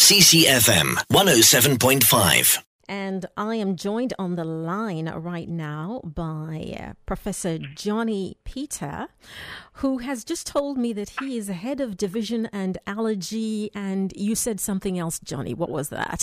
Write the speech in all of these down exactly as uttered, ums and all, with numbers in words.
C C F M one oh seven point five. And I am joined on the line right now by uh, Professor Johnny Peter, who has just told me that he is head of division and allergy. And you said something else, Johnny. What was that?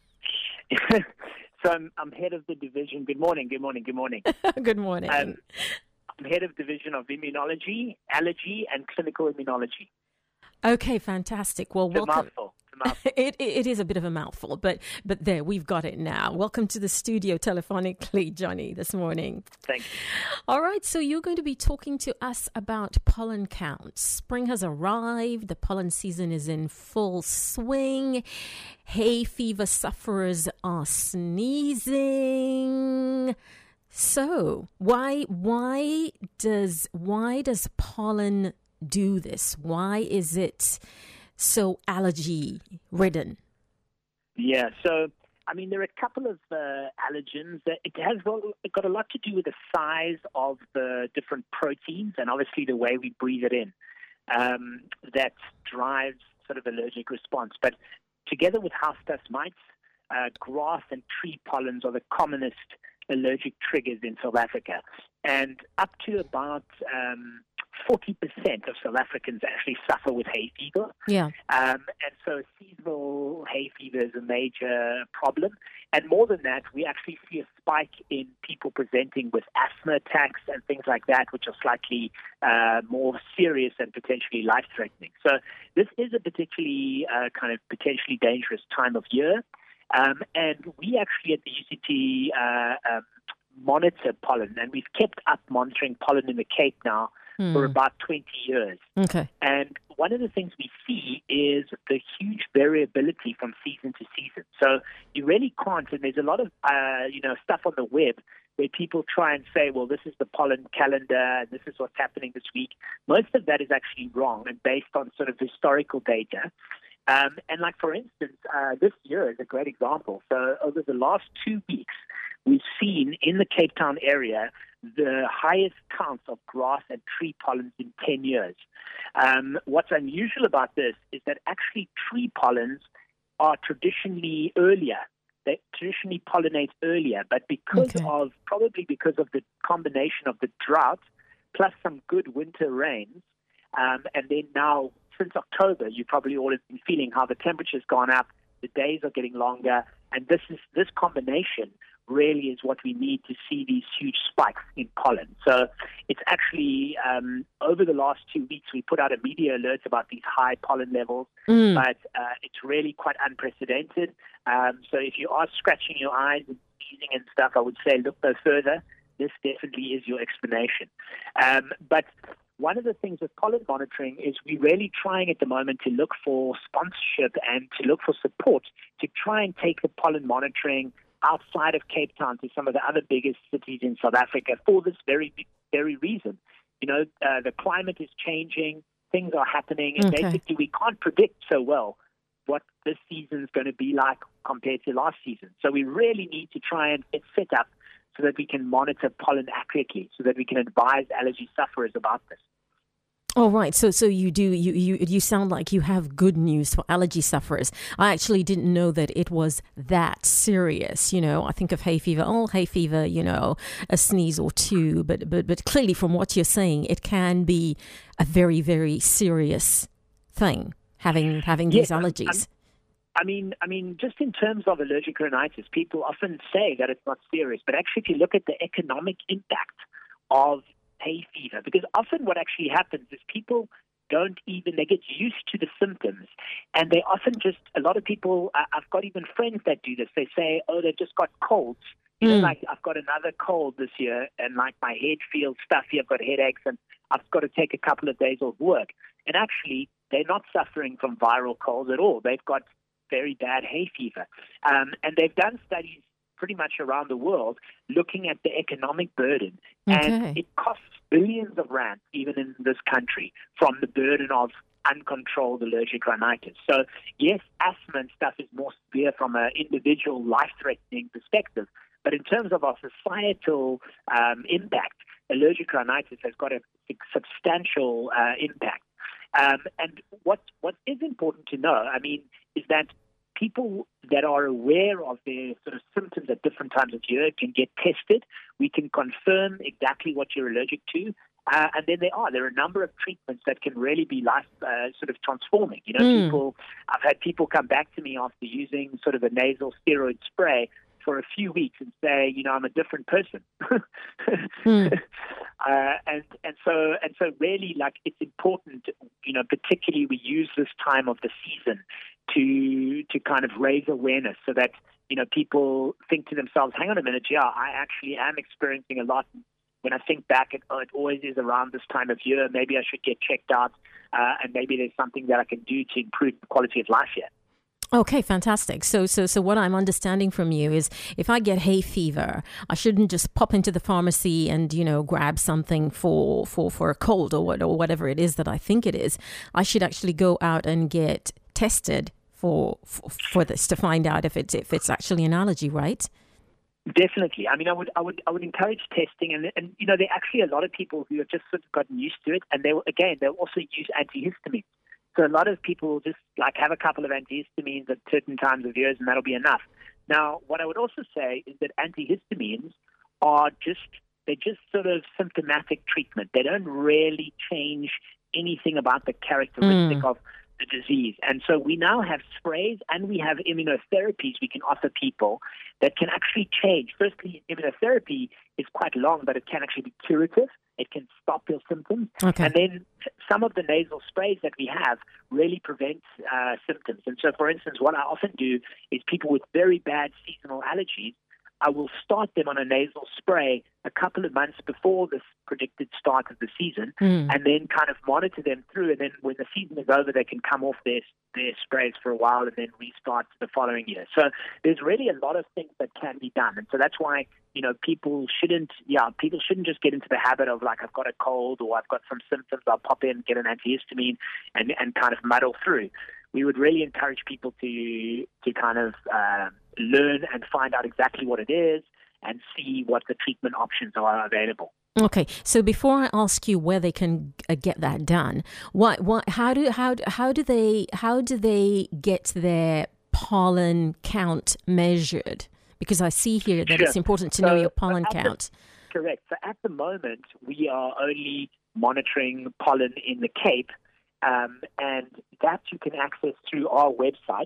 So I'm, I'm head of the division. Good morning, good morning, good morning. Good morning. Um, I'm head of division of immunology, allergy, and clinical immunology. Okay, fantastic. Well, It's a welcome. mouthful. It's a mouthful. It, it it is a bit of a mouthful, but but there, we've got it now. Welcome to the studio telephonically, Johnny, this morning. Thank you. All right, so you're going to be talking to us about pollen counts. Spring has arrived. The pollen season is in full swing. Hay fever sufferers are sneezing. So why why does why does pollen do this? Why is it so allergy ridden? Yeah, so, I mean, there are a couple of uh, allergens. That It has got, it got a lot to do with the size of the different proteins and obviously the way we breathe it in. Um, that drives sort of allergic response. But together with house dust mites, uh, grass and tree pollens are the commonest allergic triggers in South Africa. And up to about um, forty percent of South Africans actually suffer with hay fever. Yeah. Um, and so seasonal hay fever is a major problem. And more than that, we actually see a spike in people presenting with asthma attacks and things like that, which are slightly uh, more serious and potentially life-threatening. So this is a particularly uh, kind of potentially dangerous time of year. Um, and we actually at the U C T uh, um, monitor pollen, and we've kept up monitoring pollen in the Cape now Hmm. for about twenty years. Okay. And one of the things we see is the huge variability from season to season. So you really can't, and there's a lot of, uh, you know, stuff on the web where people try and say, well, this is the pollen calendar, and this is what's happening this week. Most of that is actually wrong and based on sort of historical data. Um, and like, for instance, uh, this year is a great example. So over the last two weeks, we've seen in the Cape Town area the highest counts of grass and tree pollens in ten years. Um, what's unusual about this is that actually tree pollens are traditionally earlier. They traditionally pollinate earlier, but because Okay. of, probably because of the combination of the drought plus some good winter rains, um, and then now since October, you probably all have been feeling how the temperature's gone up, the days are getting longer, and this is this combination really is what we need to see these huge spikes in pollen. So it's actually, um, over the last two weeks, we put out a media alert about these high pollen levels, Mm. but uh, it's really quite unprecedented. Um, so if you are scratching your eyes and sneezing and stuff, I would say look no further. This definitely is your explanation. Um, but one of the things with pollen monitoring is we're really trying at the moment to look for sponsorship and to look for support to try and take the pollen monitoring outside of Cape Town to some of the other biggest cities in South Africa for this very, very reason. You know, uh, the climate is changing, things are happening, and Okay. basically we can't predict so well what this season is going to be like compared to last season. So we really need to try and get set up so that we can monitor pollen accurately, so that we can advise allergy sufferers about this. All right. So so you do you, you you sound like you have good news for allergy sufferers. I actually didn't know that it was that serious. You know, I think of hay fever, oh hay fever, you know, a sneeze or two, but but but clearly from what you're saying, it can be a very, very serious thing having having these Yes, I'm- allergies. I mean, I mean, just in terms of allergic rhinitis, people often say that it's not serious, but actually, if you look at the economic impact of hay fever, because often what actually happens is people don't even, they get used to the symptoms, and they often just, a lot of people, uh, I've got even friends that do this, they say, oh, they've just got colds. You know, Mm. like, I've got another cold this year, and like my head feels stuffy, I've got headaches, and I've got to take a couple of days off work. And actually, they're not suffering from viral colds at all. They've got very bad hay fever. Um, and they've done studies pretty much around the world looking at the economic burden. Okay. And it costs billions of rand, even in this country, from the burden of uncontrolled allergic rhinitis. So, yes, asthma and stuff is more severe from an individual life-threatening perspective. But in terms of our societal um, impact, allergic rhinitis has got a substantial uh, impact. Um, and what what is important to know, I mean, is that people that are aware of their sort of symptoms at different times of year can get tested. We can confirm exactly what you're allergic to. Uh, and then there are there are a number of treatments that can really be life uh, sort of transforming. You know, mm. people. I've had people come back to me after using sort of a nasal steroid spray for a few weeks and say, you know, I'm a different person. mm. uh, and and so and so really, like, it's important. You know, particularly we use this time of the season to to kind of raise awareness so that, you know, people think to themselves, hang on a minute, yeah, I actually am experiencing a lot. When I think back, it, it always is around this time of year. Maybe I should get checked out, uh, and maybe there's something that I can do to improve the quality of life here. Okay, fantastic. So, so, so what I'm understanding from you is, if I get hay fever, I shouldn't just pop into the pharmacy and, you know, grab something for for, for a cold or what or whatever it is that I think it is. I should actually go out and get tested for for, for this to find out if it's if it's actually an allergy, right? Definitely. I mean, I would, I would, I would encourage testing, and and you know, there are actually a lot of people who have just sort of gotten used to it, and they will, again, they'll also use antihistamines. So a lot of people will just like have a couple of antihistamines at certain times of years, and that'll be enough. Now, what I would also say is that antihistamines are just they're just sort of symptomatic treatment. They don't really change anything about the characteristic mm. of the disease. And so we now have sprays and we have immunotherapies we can offer people that can actually change. Firstly, immunotherapy is quite long, but it can actually be curative. It can stop your symptoms. Okay. And then some of the nasal sprays that we have really prevent uh, symptoms. And so, for instance, what I often do is people with very bad seasonal allergies, I will start them on a nasal spray a couple of months before this predicted start of the season, mm. and then kind of monitor them through. And then when the season is over, they can come off their their sprays for a while and then restart the following year. So there's really a lot of things that can be done. And so that's why, you know, people shouldn't, yeah, people shouldn't just get into the habit of like, I've got a cold or I've got some symptoms, I'll pop in, get an antihistamine and, and kind of muddle through. We would really encourage people to to kind of uh, learn and find out exactly what it is and see what the treatment options are available. Okay, so before I ask you where they can uh, get that done, what, what, how do how how do they how do they get their pollen count measured? Because I see here that sure. it's important to so, know your pollen count. The, correct. So at the moment, we are only monitoring pollen in the Cape. Um, and that you can access through our website,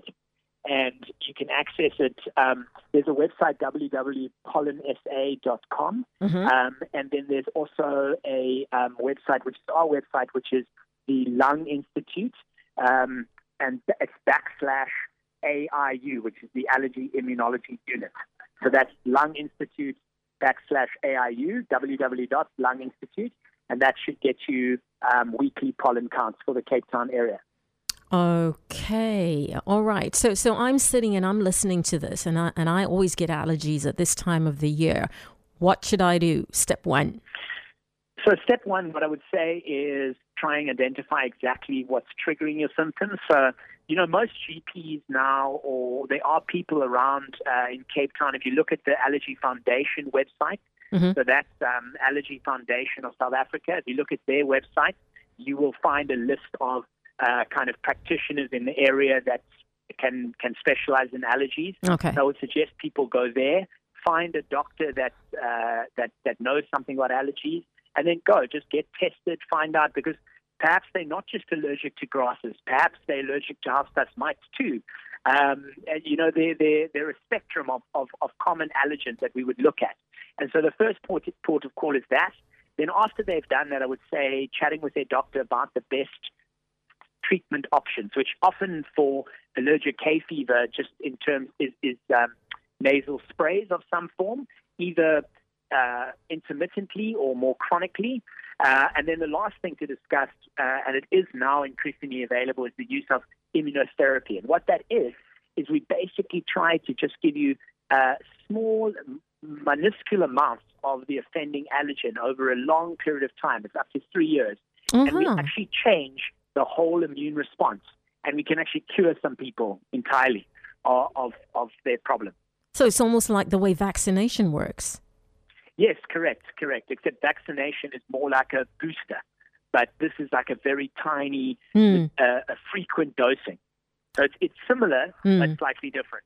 and you can access it. Um, there's a website, w w w dot pollen s a dot com, mm-hmm. um, and then there's also a um, website, which is our website, which is the Lung Institute, um, and it's backslash A I U, which is the Allergy Immunology Unit. So that's Lung Institute backslash A I U, w w w dot lung institute. And that should get you um, weekly pollen counts for the Cape Town area. Okay, all right. So, so I'm sitting and I'm listening to this, and I and I always get allergies at this time of the year. What should I do? Step one. So, step one, what I would say is try and identify exactly what's triggering your symptoms. So, you know, most G Ps now, or there are people around uh, in Cape Town. If you look at the Allergy Foundation website. Mm-hmm. So that's um, Allergy Foundation of South Africa. If you look at their website, you will find a list of uh, kind of practitioners in the area that can can specialize in allergies. Okay. So I would suggest people go there, find a doctor that uh, that that knows something about allergies, and then go. Just get tested, find out, because perhaps they're not just allergic to grasses. Perhaps they're allergic to house dust mites too. Um, and, you know, there there there are a spectrum of, of, of common allergens that we would look at. And so the first port, port of call is that. Then after they've done that, I would say chatting with their doctor about the best treatment options, which often for allergic hay fever, just in terms is, is um, nasal sprays of some form, either uh, intermittently or more chronically. Uh, and then the last thing to discuss, uh, and it is now increasingly available, is the use of immunotherapy. And what that is, is we basically try to just give you uh, small minuscule amounts of the offending allergen over a long period of time. It's up to three years. Uh-huh. And we actually change the whole immune response. And we can actually cure some people entirely of, of, of their problem. So it's almost like the way vaccination works. Yes, correct, correct. Except vaccination is more like a booster. But this is like a very tiny, mm. uh, a frequent dosing. So it's, it's similar, Mm. but slightly different.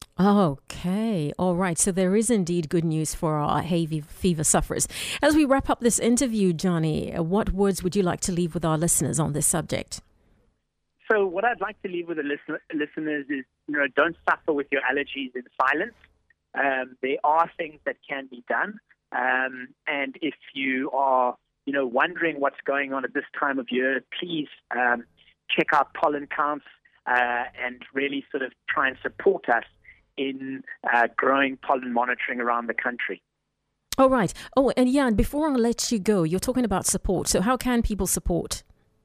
Okay. All right. So there is indeed good news for our hay fever sufferers. As we wrap up this interview, Johnny, what words would you like to leave with our listeners on this subject? So what I'd like to leave with the listener, listeners is, you know, don't suffer with your allergies in silence. Um, there are things that can be done. Um, and if you are, you know, wondering what's going on at this time of year, please um, check out pollen counts uh, and really sort of try and support us in uh, growing pollen monitoring around the country. All right. Oh, and Jan, before I let you go, you're talking about support. So how can people support?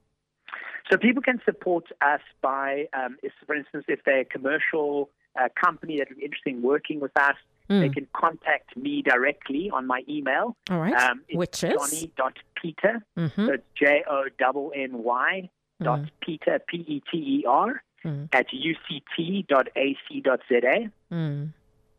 So people can support us by, um, if, for instance, if they're a commercial uh, company that is interested in working with us, mm. they can contact me directly on my email. All right. Um, it's Which is? Johnny dot Peter. Mm-hmm. So it's J O N N Y dot Mm. Peter, P E T E R, Mm. at U C T dot A C dot Z A. Mm.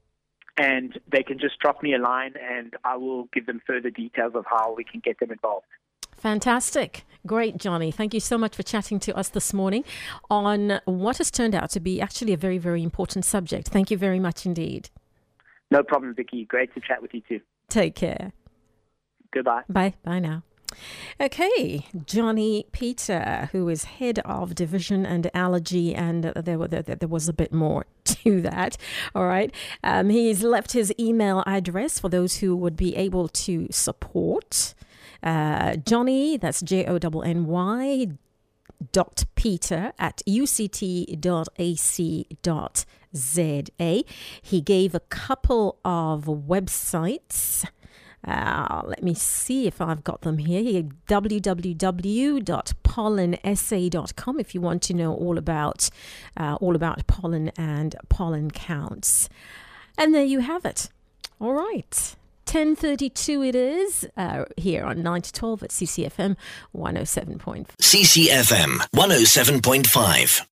And they can just drop me a line and I will give them further details of how we can get them involved. Fantastic. Great, Johnny. Thank you so much for chatting to us this morning on what has turned out to be actually a very, very important subject. Thank you very much indeed. No problem, Vicky. Great to chat with you too. Take care. Goodbye. Bye. Bye now. Okay, Johnny Peter, who is head of division and allergy, and there, were, there, there was a bit more to that. All right. Um, he's left his email address for those who would be able to support. Uh, Johnny, that's J O N N Y dot Peter at U C T dot A C dot Z A. He gave a couple of websites. Uh, let me see if I've got them here. w w w dot pollen s a dot com if you want to know all about uh, all about pollen and pollen counts. And there you have it. All right. ten thirty-two it is uh, here on nine to twelve at C C F M one oh seven point five. C C F M one oh seven point five.